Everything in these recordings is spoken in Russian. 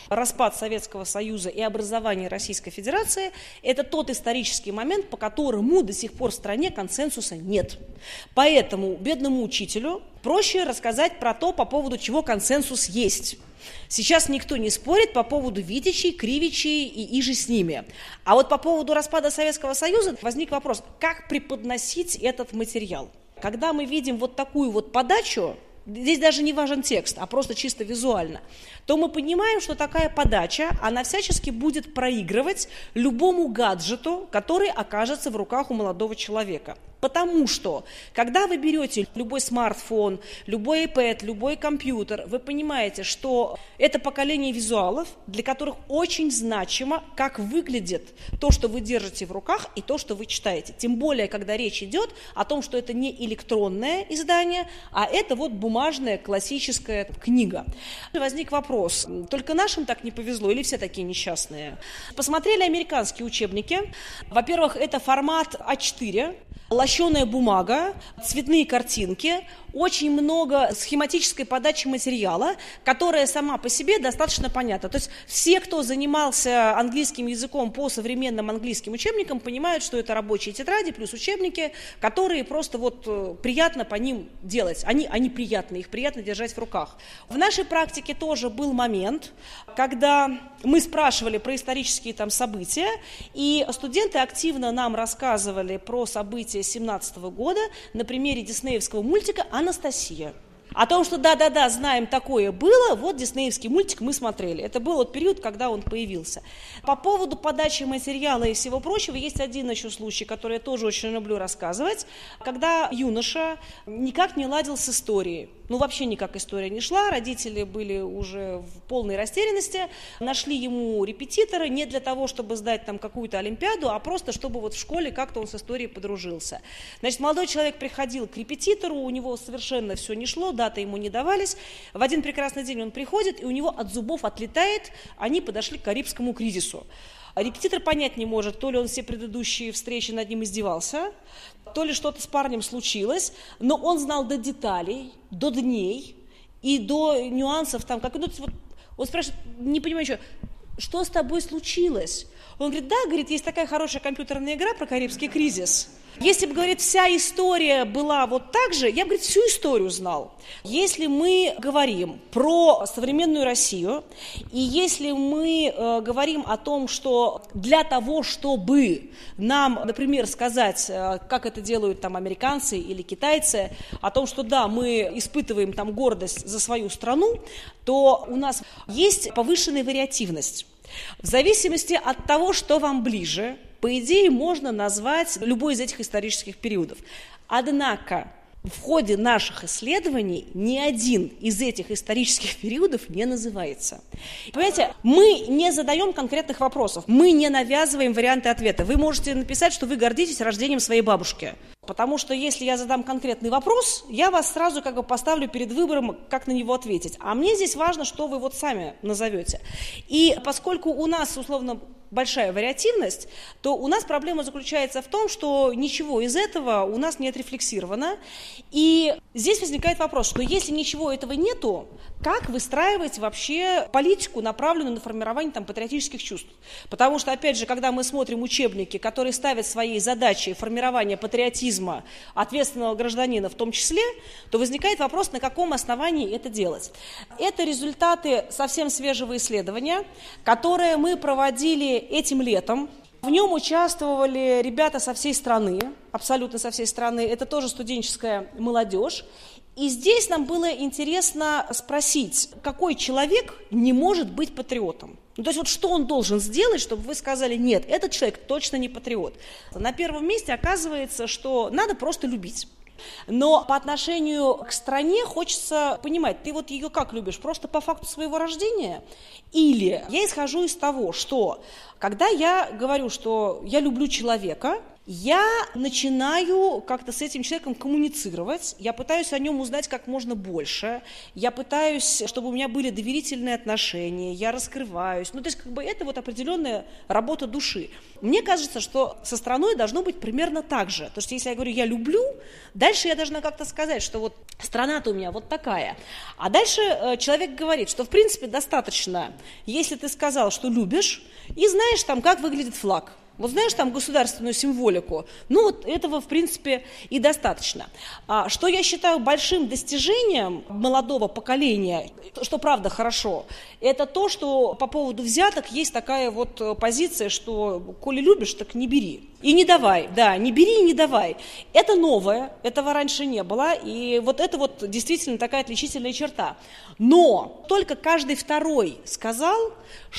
распад Советского Союза и образование Российской Федерации – это тот исторический момент, по которому до сих пор в стране консенсуса нет. Поэтому бедному учителю проще рассказать про то, по поводу чего консенсус есть. Сейчас никто не спорит по поводу Витичей, Кривичей и иже с ними. А вот по поводу распада Советского Союза возник вопрос, как преподносить этот материал. Когда мы видим вот такую вот подачу, здесь даже не важен текст, а просто чисто визуально, то мы понимаем, что такая подача, она всячески будет проигрывать любому гаджету, который окажется в руках у молодого человека. Потому что, когда вы берете любой смартфон, любой iPad, любой компьютер, вы понимаете, что это поколение визуалов, для которых очень значимо, как выглядит то, что вы держите в руках, и то, что вы читаете. Тем более, когда речь идет о том, что это не электронное издание, а это вот бумажная классическая книга. Возник вопрос, только нашим так не повезло или все такие несчастные? Посмотрели американские учебники. Во-первых, это формат А4, лощеная бумага, цветные картинки, очень много схематической подачи материала, которая сама по себе достаточно понятна. То есть все, кто занимался английским языком по современным английским учебникам, понимают, что это рабочие тетради плюс учебники, которые просто вот приятно по ним делать. Они приятны, их приятно держать в руках. В нашей практике тоже был момент, когда мы спрашивали про исторические там события, и студенты активно нам рассказывали про события 2017 года на примере диснеевского мультика «Анастасия». О том, что да-да-да, знаем, такое было, вот диснеевский мультик мы смотрели. Это был вот период, когда он появился. По поводу подачи материала и всего прочего, есть один еще случай, который я тоже очень люблю рассказывать, когда юноша никак не ладил с историей. Ну, вообще никак история не шла, родители были уже в полной растерянности, нашли ему репетитора не для того, чтобы сдать там какую-то олимпиаду, а просто чтобы вот в школе как-то он с историей подружился. Значит, молодой человек приходил к репетитору, у него совершенно все не шло, даты ему не давались. В один прекрасный день он приходит, и у него от зубов отлетает, они подошли к Карибскому кризису. Репетитор понять не может, то ли он все предыдущие встречи над ним издевался, то ли что-то с парнем случилось, но он знал до деталей, до дней и до нюансов там, как вот, он спрашивает, не понимаю еще, что с тобой случилось? Он говорит, да, говорит, есть такая хорошая компьютерная игра про Карибский кризис. Если бы, говорит, вся история была вот так же, я бы, говорит, всю историю знал. Если мы говорим про современную Россию, и если мы говорим о том, что для того, чтобы нам, например, сказать, как это делают там американцы или китайцы, о том, что да, мы испытываем там гордость за свою страну, то у нас есть повышенная вариативность. В зависимости от того, что вам ближе, по идее, можно назвать любой из этих исторических периодов. Однако в ходе наших исследований ни один из этих исторических периодов не называется. Понимаете, мы не задаем конкретных вопросов, мы не навязываем варианты ответа. Вы можете написать, что вы гордитесь рождением своей бабушки. Потому что если я задам конкретный вопрос, я вас сразу как бы поставлю перед выбором, как на него ответить. А мне здесь важно, что вы вот сами назовете. И поскольку у нас, условно, большая вариативность, то у нас проблема заключается в том, что ничего из этого у нас не отрефлексировано. И здесь возникает вопрос, что если ничего этого нету, как выстраивать вообще политику, направленную на формирование там, патриотических чувств? Потому что, опять же, когда мы смотрим учебники, которые ставят своей задачей формирование патриотизма ответственного гражданина в том числе, то возникает вопрос, на каком основании это делать. Это результаты совсем свежего исследования, которое мы проводили этим летом. В нем участвовали ребята со всей страны, абсолютно со всей страны, это тоже студенческая молодежь. И здесь нам было интересно спросить, какой человек не может быть патриотом? Ну, то есть вот что он должен сделать, чтобы вы сказали, нет, этот человек точно не патриот. На первом месте оказывается, что надо просто любить. Но по отношению к стране хочется понимать, ты вот ее как любишь, просто по факту своего рождения? Или я исхожу из того, что когда я говорю, что я люблю человека, я начинаю как-то с этим человеком коммуницировать, я пытаюсь о нем узнать как можно больше, я пытаюсь, чтобы у меня были доверительные отношения, я раскрываюсь. То есть это вот определенная работа души. Мне кажется, что со страной должно быть примерно так же. То есть если я говорю «я люблю», дальше я должна как-то сказать, что вот страна-то у меня вот такая. А дальше человек говорит, что в принципе достаточно, если ты сказал, что любишь, и знаешь там, как выглядит флаг. Вот знаешь там государственную символику, этого, в принципе, и достаточно. Что я считаю большим достижением молодого поколения, что правда хорошо, это то, что по поводу взяток есть такая вот позиция, что коли любишь, так не бери. И не давай, не бери и не давай. Это новое, этого раньше не было, и вот это вот действительно такая отличительная черта. Но только каждый второй сказал,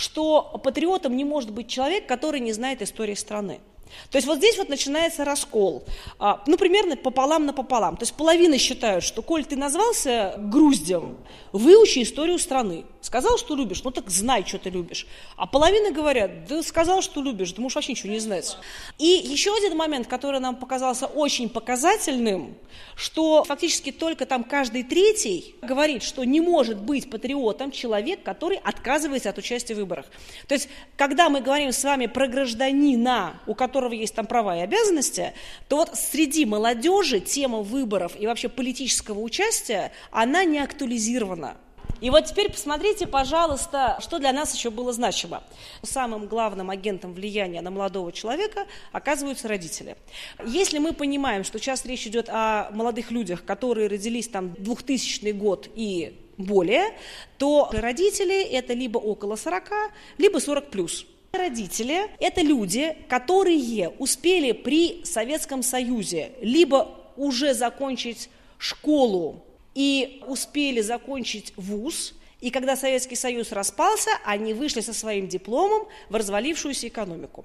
что патриотом не может быть человек, который не знает истории страны. То есть вот здесь вот начинается раскол, примерно пополам на пополам. То есть половина считают, что коль ты назвался груздем, выучи историю страны. Сказал, что любишь, так знай, что ты любишь. А половина говорят, да сказал, что любишь, да можешь вообще ничего не знать. И еще один момент, который нам показался очень показательным, что фактически только там каждый третий говорит, что не может быть патриотом человек, который отказывается от участия в выборах. То есть, когда мы говорим с вами про гражданина, у которого есть там права и обязанности, то вот среди молодежи тема выборов и вообще политического участия, она не актуализирована. И вот теперь посмотрите, пожалуйста, что для нас еще было значимо. Самым главным агентом влияния на молодого человека оказываются родители. Если мы понимаем, что сейчас речь идет о молодых людях, которые родились там 2000 год и более, то родители это либо около 40, либо 40+. Родители – это люди, которые успели при Советском Союзе либо уже закончить школу и успели закончить вуз, и когда Советский Союз распался, они вышли со своим дипломом в развалившуюся экономику.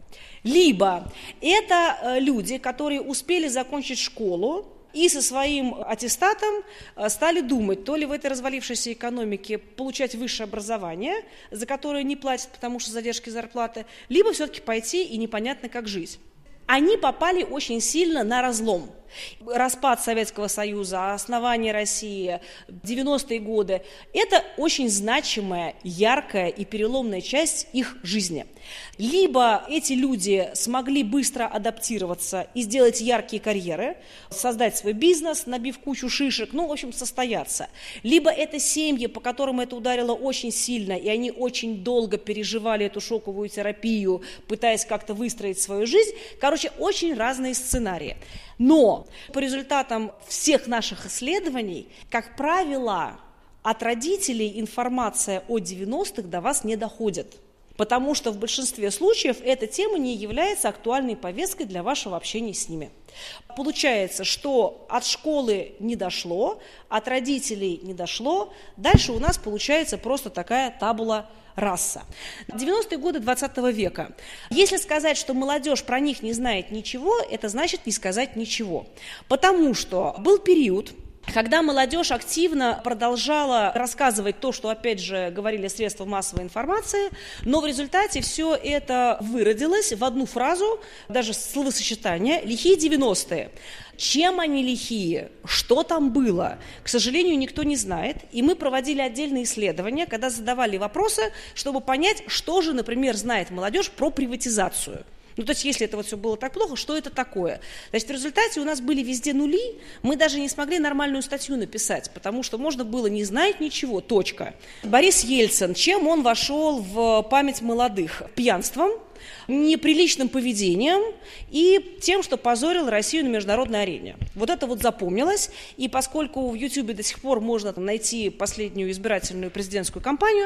Либо это люди, которые успели закончить школу, и со своим аттестатом стали думать, то ли в этой развалившейся экономике получать высшее образование, за которое не платят, потому что задержки зарплаты, либо все-таки пойти и непонятно как жить. Они попали очень сильно на разлом. Распад Советского Союза, основание России, 90-е годы – это очень значимая, яркая и переломная часть их жизни. Либо эти люди смогли быстро адаптироваться и сделать яркие карьеры, создать свой бизнес, набив кучу шишек, состояться. Либо это семьи, по которым это ударило очень сильно, и они очень долго переживали эту шоковую терапию, пытаясь как-то выстроить свою жизнь. Очень разные сценарии. Но по результатам всех наших исследований, как правило, от родителей информация о 90-х до вас не доходит. Потому что в большинстве случаев эта тема не является актуальной повесткой для вашего общения с ними. Получается, что от школы не дошло, от родителей не дошло, дальше у нас получается просто такая табула раса. 90-е годы 20 века. Если сказать, что молодежь про них не знает ничего, это значит не сказать ничего. Потому что был период, когда молодежь активно продолжала рассказывать то, что, опять же, говорили средства массовой информации, но в результате все это выродилось в одну фразу, даже словосочетание «лихие 90-е». Чем они лихие, что там было, к сожалению, никто не знает. И мы проводили отдельные исследования, когда задавали вопросы, чтобы понять, что же, например, знает молодежь про приватизацию. То есть, если это вот все было так плохо, что это такое? Значит, в результате у нас были везде нули, мы даже не смогли нормальную статью написать, потому что можно было не знать ничего, точка. Борис Ельцин, чем он вошел в память молодых? Пьянством, неприличным поведением и тем, что позорил Россию на международной арене. Вот это вот запомнилось, и поскольку в Ютьюбе до сих пор можно найти последнюю избирательную президентскую кампанию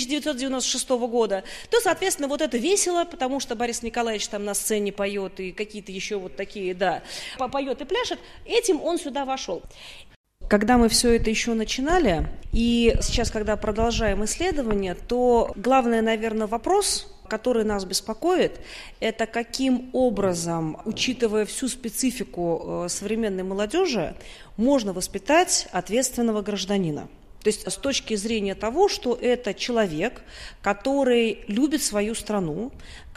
1996 года, то, соответственно, вот это весело, потому что Борис Николаевич там на сцене поет и какие-то еще вот такие, поет и пляшет, этим он сюда вошел. Когда мы все это еще начинали, и сейчас, когда продолжаем исследование, то главный, наверное, вопрос, который нас беспокоит, это каким образом, учитывая всю специфику современной молодежи, можно воспитать ответственного гражданина. То есть с точки зрения того, что это человек, который любит свою страну,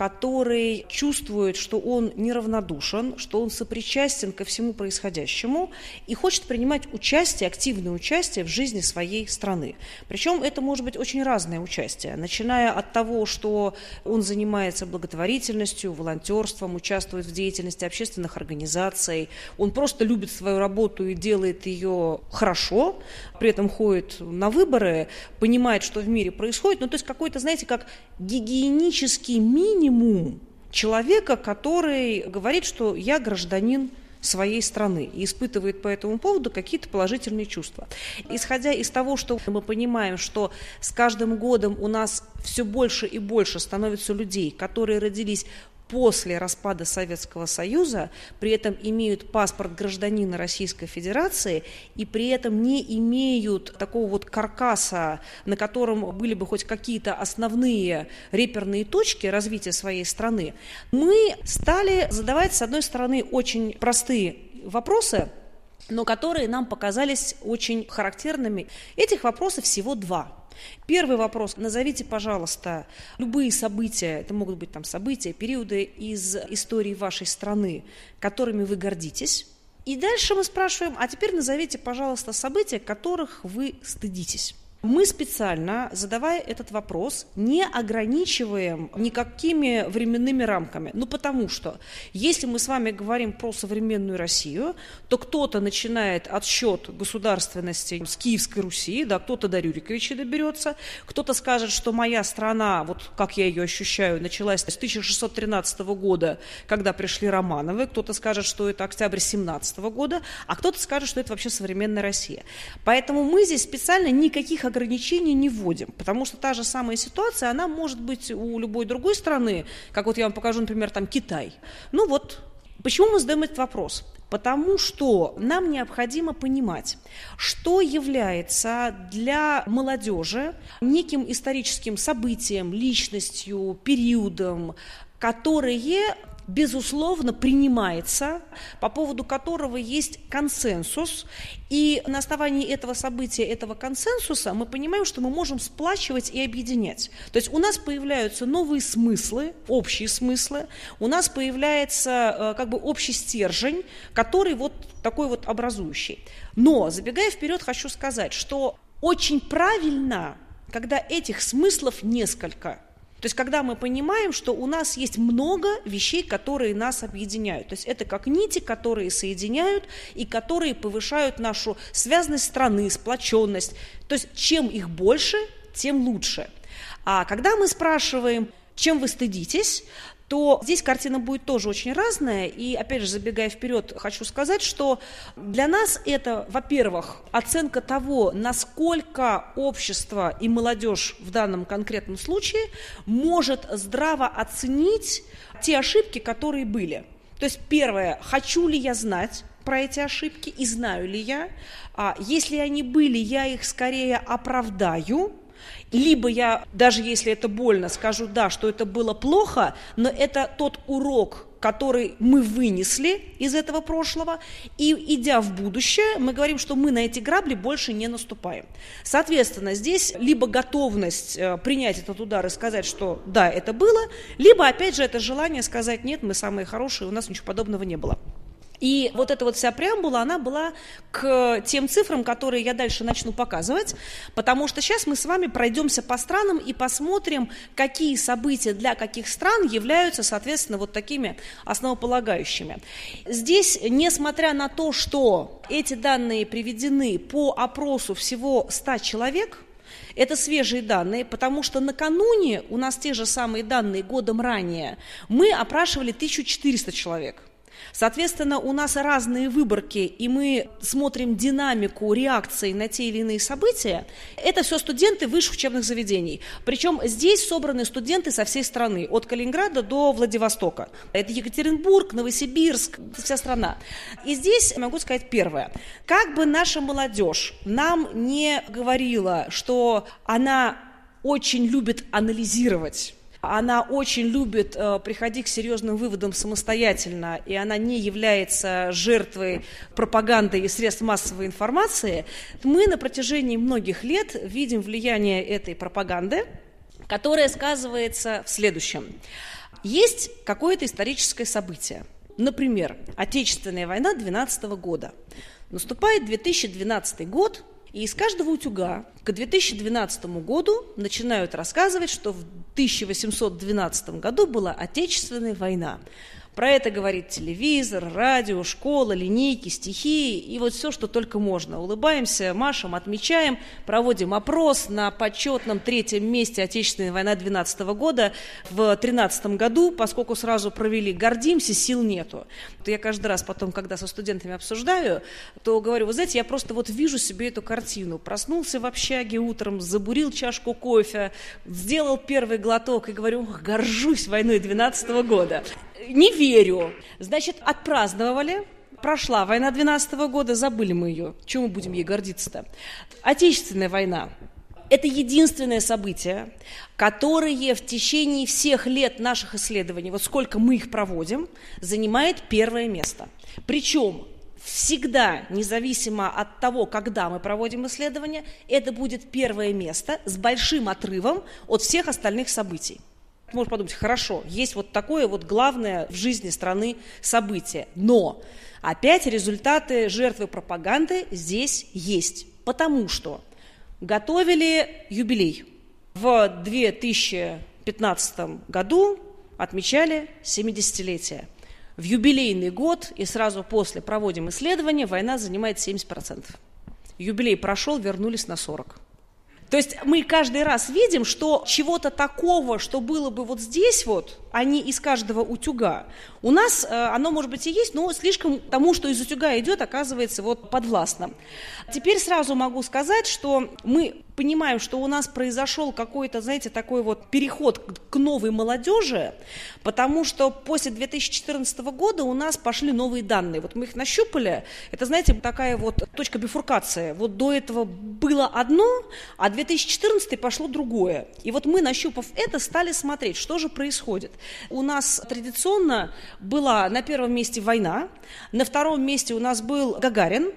который чувствует, что он неравнодушен, что он сопричастен ко всему происходящему и хочет принимать участие, активное участие в жизни своей страны. Причем это может быть очень разное участие, начиная от того, что он занимается благотворительностью, волонтерством, участвует в деятельности общественных организаций, он просто любит свою работу и делает ее хорошо, при этом ходит на выборы, понимает, что в мире происходит, то есть какой-то, знаете, как гигиенический минимум человека, который говорит, что я гражданин своей страны и испытывает по этому поводу какие-то положительные чувства. Исходя из того, что мы понимаем, что с каждым годом у нас все больше и больше становится людей, которые родились после распада Советского Союза, при этом имеют паспорт гражданина Российской Федерации и при этом не имеют такого вот каркаса, на котором были бы хоть какие-то основные реперные точки развития своей страны, мы стали задавать, с одной стороны, очень простые вопросы, но которые нам показались очень характерными. Этих вопросов всего два. Первый вопрос. Назовите, пожалуйста, любые события, это могут быть события, периоды из истории вашей страны, которыми вы гордитесь. И дальше мы спрашиваем, а теперь назовите, пожалуйста, события, которых вы стыдитесь. Мы специально, задавая этот вопрос, не ограничиваем никакими временными рамками. Потому что, если мы с вами говорим про современную Россию, то кто-то начинает отсчет государственности с Киевской Руси, кто-то до Рюриковича доберется, кто-то скажет, что моя страна, вот как я ее ощущаю, началась с 1613 года, когда пришли Романовы, кто-то скажет, что это октябрь 17 года, а кто-то скажет, что это вообще современная Россия. Поэтому мы здесь специально никаких ограничений не вводим, потому что та же самая ситуация, она может быть у любой другой страны, как вот я вам покажу, например, Китай. Почему мы задаем этот вопрос? Потому что нам необходимо понимать, что является для молодежи неким историческим событием, личностью, периодом, которые безусловно, принимается, по поводу которого есть консенсус, и на основании этого события, этого консенсуса мы понимаем, что мы можем сплачивать и объединять. То есть у нас появляются новые смыслы, общие смыслы, у нас появляется общий стержень, который такой образующий. Но, забегая вперед, хочу сказать, что очень правильно, когда этих смыслов несколько. То есть, когда мы понимаем, что у нас есть много вещей, которые нас объединяют. То есть, это как нити, которые соединяют и которые повышают нашу связанность страны, сплоченность. То есть, чем их больше, тем лучше. А когда мы спрашиваем, чем вы стыдитесь, то здесь картина будет тоже очень разная. И, опять же, забегая вперед, хочу сказать, что для нас это, во-первых, оценка того, насколько общество и молодежь в данном конкретном случае может здраво оценить те ошибки, которые были. То есть, первое, хочу ли я знать про эти ошибки и знаю ли я. Если они были, я их скорее оправдаю. Либо я, даже если это больно, скажу, да, что это было плохо, но это тот урок, который мы вынесли из этого прошлого, и, идя в будущее, мы говорим, что мы на эти грабли больше не наступаем. Соответственно, здесь либо готовность принять этот удар и сказать, что да, это было, либо, опять же, это желание сказать, нет, мы самые хорошие, у нас ничего подобного не было. И эта вся преамбула, она была к тем цифрам, которые я дальше начну показывать, потому что сейчас мы с вами пройдемся по странам и посмотрим, какие события для каких стран являются, соответственно, такими основополагающими. Здесь, несмотря на то, что эти данные приведены по опросу всего 100 человек, это свежие данные, потому что накануне у нас те же самые данные годом ранее мы опрашивали 1400 человек. Соответственно, у нас разные выборки, и мы смотрим динамику реакции на те или иные события. Это все студенты высших учебных заведений. Причем здесь собраны студенты со всей страны, от Калининграда до Владивостока. Это Екатеринбург, Новосибирск, вся страна. И здесь могу сказать первое. Как бы наша молодежь нам не говорила, что она очень любит анализировать, она очень любит приходить к серьезным выводам самостоятельно, и она не является жертвой пропаганды и средств массовой информации, мы на протяжении многих лет видим влияние этой пропаганды, которая сказывается в следующем. есть какое-то историческое событие. Например, Отечественная война 12 года. Наступает 2012 год, и из каждого утюга к 2012 году начинают рассказывать, что в 1812 году была Отечественная война. Про это говорит телевизор, радио, школа, линейки, стихи и вот все, что только можно. Улыбаемся, машем, отмечаем, проводим опрос на почетном 3-м месте Отечественная война 12 года в 13 году, поскольку сразу провели, гордимся, сил нету. Я каждый раз потом, когда со студентами обсуждаю, то говорю, вы знаете, я просто вот вижу себе эту картину. Проснулся в общаге утром, забурил чашку кофе, сделал первый глоток и говорю, горжусь войной 12 года. Не верю. Значит, отпраздновали. Прошла война 12 года, забыли мы ее. Чего мы будем ей гордиться-то? Отечественная война. Это единственное событие, которое в течение всех лет наших исследований, вот сколько мы их проводим, занимает первое место. Причем всегда, независимо от того, когда мы проводим исследования, это будет первое место с большим отрывом от всех остальных событий. Можно подумать, хорошо, есть вот такое вот главное в жизни страны событие, но опять результаты жертвы пропаганды здесь есть, потому что готовили юбилей. В 2015 году отмечали 70-летие. В юбилейный год и сразу после проводим исследования, война занимает 70%. Юбилей прошел, вернулись на 40%. То есть мы каждый раз видим, что чего-то такого, что было бы вот здесь вот, а не из каждого утюга, у нас оно, может быть, и есть, но слишком тому, что из утюга идет, оказывается вот подвластно. Теперь сразу могу сказать, что мы понимаем, что у нас произошел какой-то, знаете, такой вот переход к новой молодежи, потому что после 2014 года у нас пошли новые данные. Вот мы их нащупали, это, знаете, такая вот точка бифуркации. Вот до этого было одно, а 2014 пошло другое. И вот мы, нащупав это, стали смотреть, что же происходит. У нас традиционно была на первом месте война, на втором месте у нас был Гагарин,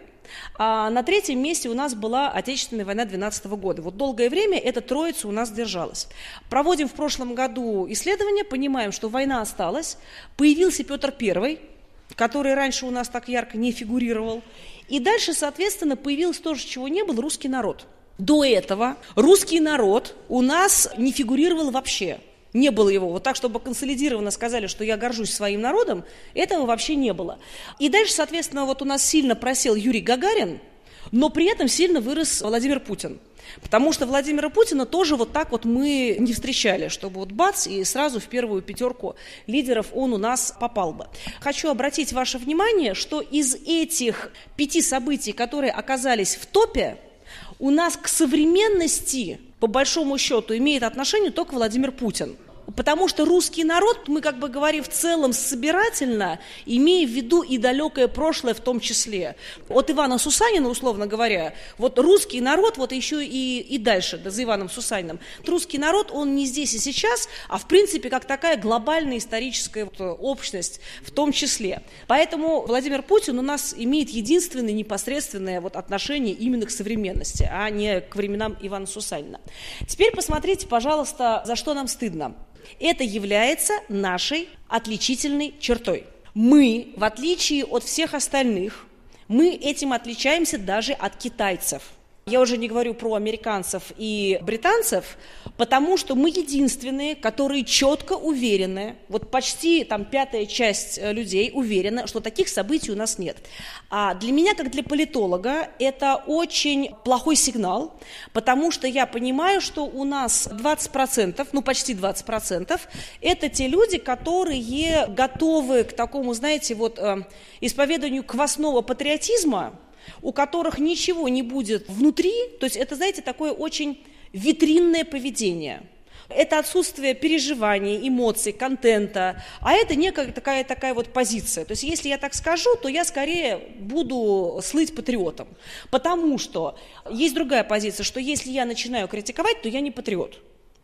а на третьем месте у нас была Отечественная война 12 года. Вот долгое время эта троица у нас держалась. Проводим в прошлом году исследования, понимаем, что война осталась. Появился Петр I, который раньше у нас так ярко не фигурировал. И дальше, соответственно, появилось то же, чего не было, русский народ. До этого русский народ у нас не фигурировал вообще. Не было его. Вот так, чтобы консолидированно сказали, что я горжусь своим народом, этого вообще не было. И дальше, соответственно, вот у нас сильно просел Юрий Гагарин, но при этом сильно вырос Владимир Путин. Потому что Владимира Путина тоже вот так вот мы не встречали, чтобы вот бац, и сразу в первую пятерку лидеров он у нас попал бы. Хочу обратить ваше внимание, что из этих 5 событий, которые оказались в топе, у нас к современности, по большому счету, имеет отношение только Владимир Путин. Потому что русский народ, мы как бы говорим в целом собирательно, имея в виду и далекое прошлое в том числе. От Ивана Сусанина, условно говоря, вот русский народ, вот еще и дальше, да, за Иваном Сусаниным, русский народ, он не здесь и сейчас, а в принципе как такая глобальная историческая вот общность в том числе. Поэтому Владимир Путин у нас имеет единственное непосредственное вот отношение именно к современности, а не к временам Ивана Сусанина. Теперь посмотрите, пожалуйста, за что нам стыдно. Это является нашей отличительной чертой. Мы, в отличие от всех остальных, мы этим отличаемся даже от китайцев. Я уже не говорю про американцев и британцев, потому что мы единственные, которые четко уверены, вот почти там 5-я часть людей уверена, что таких событий у нас нет. А для меня, как для политолога, это очень плохой сигнал, потому что я понимаю, что у нас 20%, ну почти 20%, это те люди, которые готовы к такому, знаете, вот исповеданию квасного патриотизма, у которых ничего не будет внутри, то есть это, знаете, такое очень витринное поведение. Это отсутствие переживаний, эмоций, контента, а это некая такая вот позиция. То есть если я так скажу, то я скорее буду слыть патриотом, потому что есть другая позиция, что если я начинаю критиковать, то я не патриот.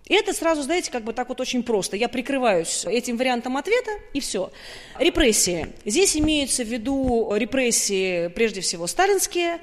И это сразу, знаете, как бы так вот очень просто. Я прикрываюсь этим вариантом ответа, и все. Репрессии. Здесь имеются в виду репрессии, прежде всего, сталинские.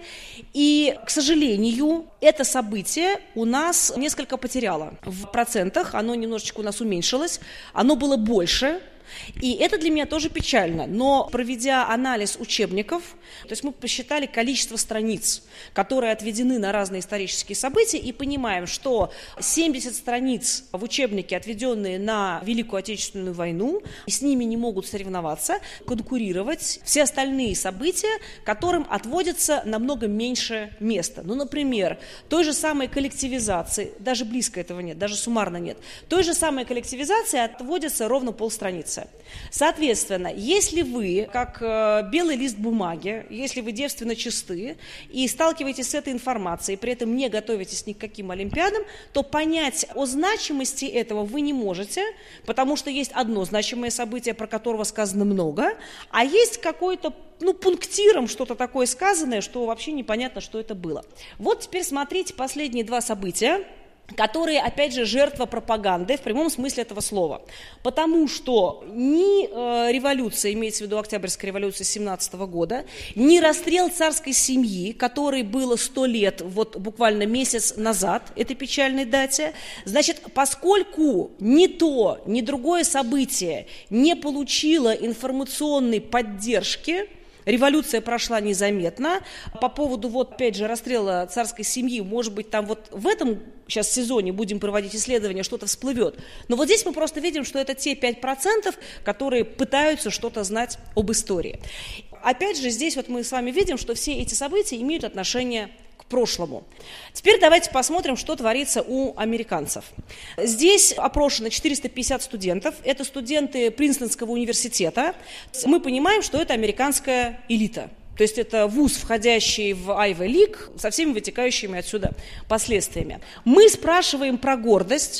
И, к сожалению, это событие у нас несколько потеряло. В процентах оно немножечко у нас уменьшилось, оно было больше. И это для меня тоже печально, но проведя анализ учебников, то есть мы посчитали количество страниц, которые отведены на разные исторические события, и понимаем, что 70 страниц в учебнике, отведенные на Великую Отечественную войну, и с ними не могут соревноваться, конкурировать все остальные события, которым отводится намного меньше места. Ну, например, той же самой коллективизации, даже близко этого нет, даже суммарно нет, той же самой коллективизации отводится ровно полстраницы. Соответственно, если вы, как белый лист бумаги, если вы девственно чисты и сталкиваетесь с этой информацией, при этом не готовитесь ни к каким олимпиадам, то понять о значимости этого вы не можете, потому что есть одно значимое событие, про которого сказано много, а есть какой-то пунктиром что-то такое сказанное, что вообще непонятно, что это было. Вот теперь смотрите последние два события, которые, опять же, жертва пропаганды в прямом смысле этого слова. Потому что ни революция, имеется в виду Октябрьская революция 17 года, ни расстрел царской семьи, который было 100 лет, вот буквально месяц назад, этой печальной дате, значит, поскольку ни то, ни другое событие не получило информационной поддержки, революция прошла незаметно. По поводу, вот, опять же, расстрела царской семьи, может быть, там вот в этом сейчас сезоне будем проводить исследования, что-то всплывет. Но вот здесь мы просто видим, что это те 5%, которые пытаются что-то знать об истории. Опять же, здесь вот мы с вами видим, что все эти события имеют отношение к прошлому. Теперь давайте посмотрим, что творится у американцев. Здесь опрошено 450 студентов. Это студенты Принстонского университета. Мы понимаем, что это американская элита. То есть это вуз, входящий в Ivy League, со всеми вытекающими отсюда последствиями. Мы спрашиваем про гордость,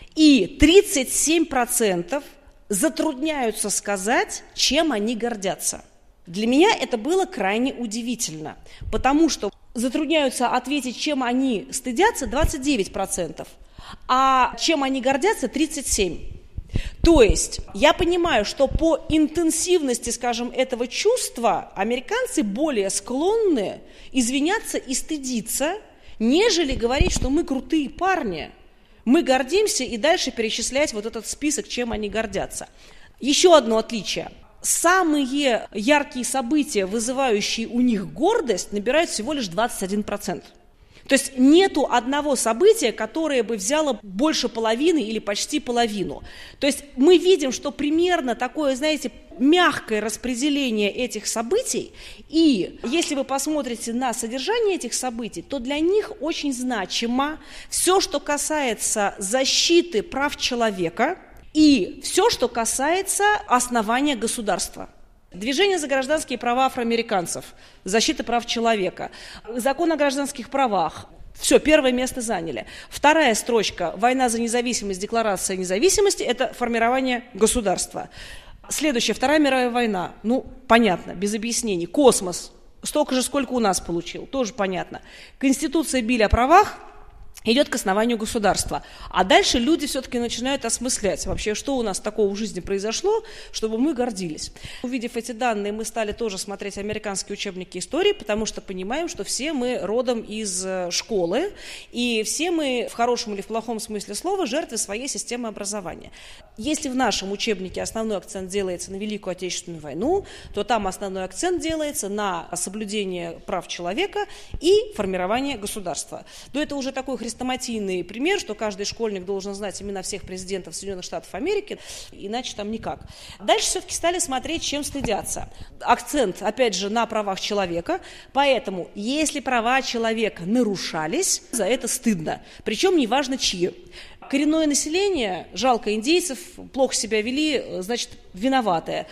и 37% затрудняются сказать, чем они гордятся. Для меня это было крайне удивительно, потому что затрудняются ответить, чем они стыдятся, 29%, а чем они гордятся, 37%. То есть я понимаю, что по интенсивности, скажем, этого чувства американцы более склонны извиняться и стыдиться, нежели говорить, что мы крутые парни, мы гордимся, и дальше перечислять вот этот список, чем они гордятся. Еще одно отличие. Самые яркие события, вызывающие у них гордость, набирают всего лишь 21%. То есть нету одного события, которое бы взяло больше половины или почти половину. То есть мы видим, что примерно такое, знаете, мягкое распределение этих событий, и если вы посмотрите на содержание этих событий, то для них очень значимо все, что касается защиты прав человека, и все, что касается основания государства. Движение за гражданские права афроамериканцев, защита прав человека, закон о гражданских правах. Все, первое место заняли. Вторая строчка, война за независимость, декларация независимости, это формирование государства. Следующая, Вторая мировая война, понятно, без объяснений. Космос, столько же, сколько у нас получил, тоже понятно. Конституция Билли о правах идет к основанию государства. А дальше люди все-таки начинают осмыслять вообще, что у нас такого в жизни произошло, чтобы мы гордились. Увидев эти данные, мы стали тоже смотреть американские учебники истории, потому что понимаем, что все мы родом из школы, и все мы, в хорошем или в плохом смысле слова, жертвы своей системы образования. Если в нашем учебнике основной акцент делается на Великую Отечественную войну, то там основной акцент делается на соблюдение прав человека и формирование государства. Но это уже такой хрестоматийный пример, что каждый школьник должен знать имена всех президентов Соединенных Штатов Америки, иначе там никак. Дальше все-таки стали смотреть, чем стыдятся. Акцент, опять же, на правах человека, поэтому если права человека нарушались, за это стыдно, причем неважно чьи. Коренное население, жалко индейцев, плохо себя вели, значит, виноватые.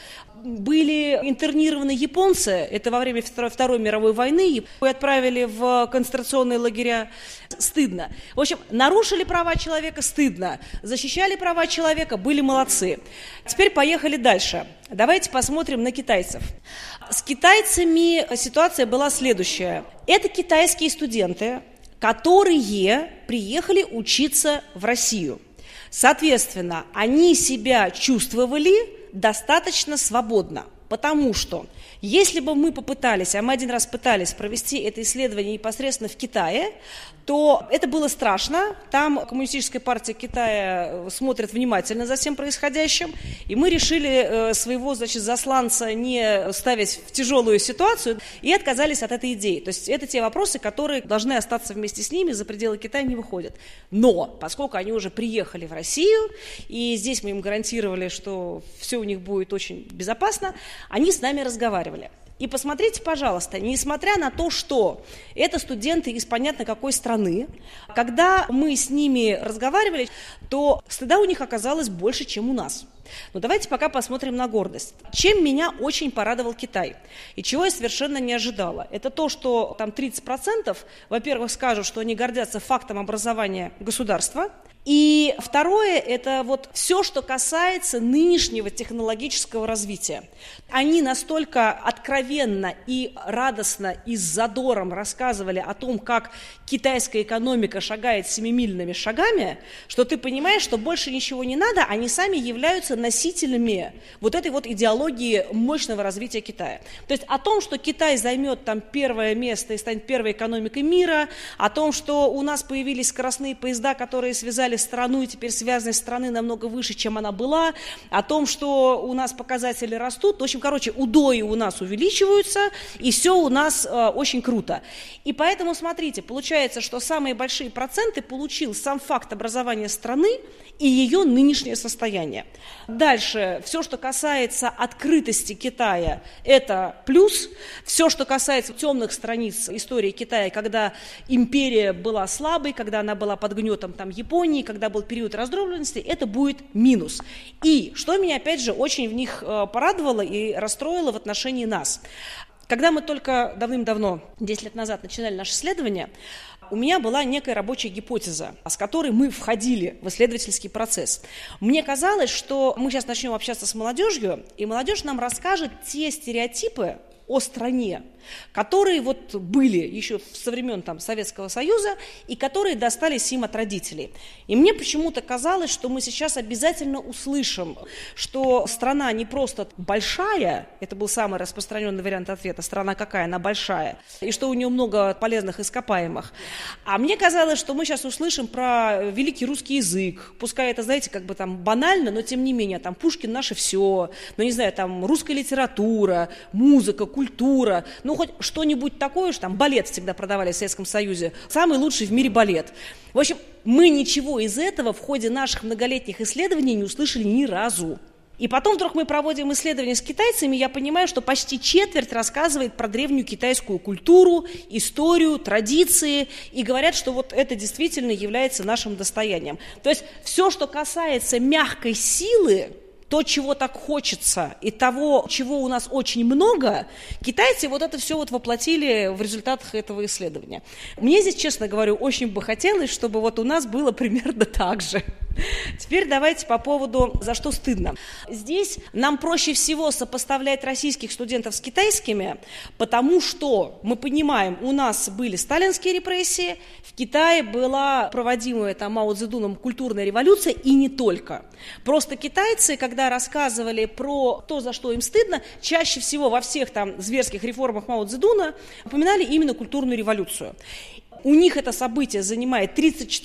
Были интернированы японцы, это во время Второй мировой войны, и отправили в концентрационные лагеря, стыдно. В общем, нарушили права человека, стыдно. Защищали права человека, были молодцы. Теперь поехали дальше. Давайте посмотрим на китайцев. С китайцами ситуация была следующая. Это китайские студенты, которые приехали учиться в Россию. Соответственно, они себя чувствовали достаточно свободно, потому что если бы мы попытались, а мы один раз пытались провести это исследование непосредственно в Китае, то это было страшно. Там Коммунистическая партия Китая смотрит внимательно за всем происходящим, и мы решили своего, засланца не ставить в тяжелую ситуацию и отказались от этой идеи. То есть это те вопросы, которые должны остаться вместе с ними, за пределы Китая не выходят. Но поскольку они уже приехали в Россию, и здесь мы им гарантировали, что все у них будет очень безопасно, они с нами разговаривали. И посмотрите, пожалуйста, несмотря на то, что это студенты из понятно какой страны, когда мы с ними разговаривали, то стыда у них оказалось больше, чем у нас. Но давайте пока посмотрим на гордость. Чем меня очень порадовал Китай, и чего я совершенно не ожидала, это то, что там 30%, во-первых, скажут, что они гордятся фактом образования государства, и второе, это вот все, что касается нынешнего технологического развития. Они настолько откровенно и радостно и с задором рассказывали о том, как китайская экономика шагает семимильными шагами, что ты понимаешь, что больше ничего не надо, они сами являются носителями вот этой вот идеологии мощного развития Китая. То есть о том, что Китай займет там первое место и станет первой экономикой мира, о том, что у нас появились скоростные поезда, которые связали страну, и теперь связанность страны намного выше, чем она была, о том, что у нас показатели растут. В общем, удои у нас увеличиваются, и все у нас очень круто. И поэтому, смотрите, получается, что самые большие проценты получил сам факт образования страны и ее нынешнее состояние. Дальше, все, что касается открытости Китая, это плюс. Все, что касается темных страниц истории Китая, когда империя была слабой, когда она была под гнетом там, Японии, когда был период раздробленности, это будет минус. И что меня, опять же, очень в них порадовало и расстроило в отношении нас. Когда мы только давным-давно, 10 лет назад, начинали наше исследование, у меня была некая рабочая гипотеза, с которой мы входили в исследовательский процесс. Мне казалось, что мы сейчас начнем общаться с молодежью, и молодежь нам расскажет те стереотипы о стране, которые вот были еще со времен там, Советского Союза и которые достались им от родителей. И мне почему-то казалось, что мы сейчас обязательно услышим, что страна не просто большая, это был самый распространенный вариант ответа, страна какая, она большая, и что у нее много полезных ископаемых. А мне казалось, что мы сейчас услышим про великий русский язык, пускай это, знаете, как бы там банально, но тем не менее, там Пушкин наше все, ну не знаю, там русская литература, музыка, культура, ну хоть что-нибудь такое, что там балет всегда продавали в Советском Союзе, самый лучший в мире балет. В общем, мы ничего из этого в ходе наших многолетних исследований не услышали ни разу. И потом вдруг мы проводим исследования с китайцами, и я понимаю, что почти четверть рассказывает про древнюю китайскую культуру, историю, традиции, и говорят, что вот это действительно является нашим достоянием. То есть все, что касается мягкой силы, то, чего так хочется, и того, чего у нас очень много, китайцы вот это все вот воплотили в результатах этого исследования. Мне здесь, честно говорю, очень бы хотелось, чтобы вот у нас было примерно так же. Теперь давайте по поводу «за что стыдно». Здесь нам проще всего сопоставлять российских студентов с китайскими, потому что, мы понимаем, у нас были сталинские репрессии, в Китае была проводимая там Мао Цзэдуном культурная революция, и не только. Просто китайцы, когда рассказывали про то, за что им стыдно, чаще всего во всех там зверских реформах Мао Цзэдуна упоминали именно культурную революцию. У них это событие занимает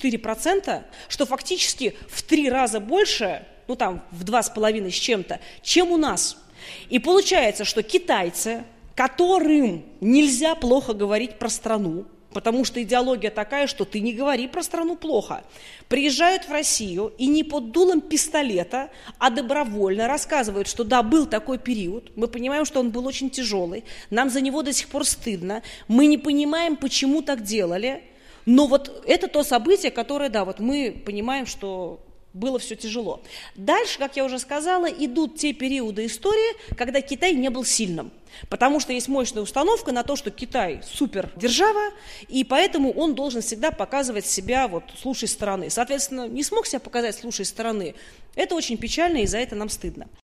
34%, что фактически в 3 раза больше, ну там в 2,5 с чем-то, чем у нас. И получается, что китайцы, которым нельзя плохо говорить про страну, потому что идеология такая, что ты не говори про страну плохо, приезжают в Россию и не под дулом пистолета, а добровольно рассказывают, что да, был такой период, мы понимаем, что он был очень тяжелый, нам за него до сих пор стыдно, мы не понимаем, почему так делали, но вот это то событие, которое, да, вот мы понимаем, что было все тяжело. Дальше, как я уже сказала, идут те периоды истории, когда Китай не был сильным. Потому что есть мощная установка на то, что Китай супердержава, и поэтому он должен всегда показывать себя вот с лучшей стороны. Соответственно, не смог себя показать с лучшей стороны. Это очень печально, и за это нам стыдно.